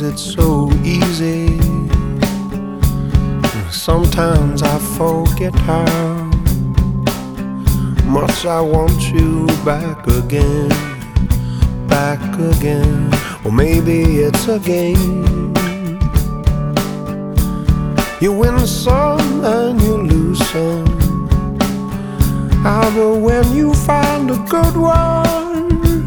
it's so easy. Sometimes I forget how much I want you back again, back again. Or maybe it's a game. You win some and you lose some. But when you find a good one,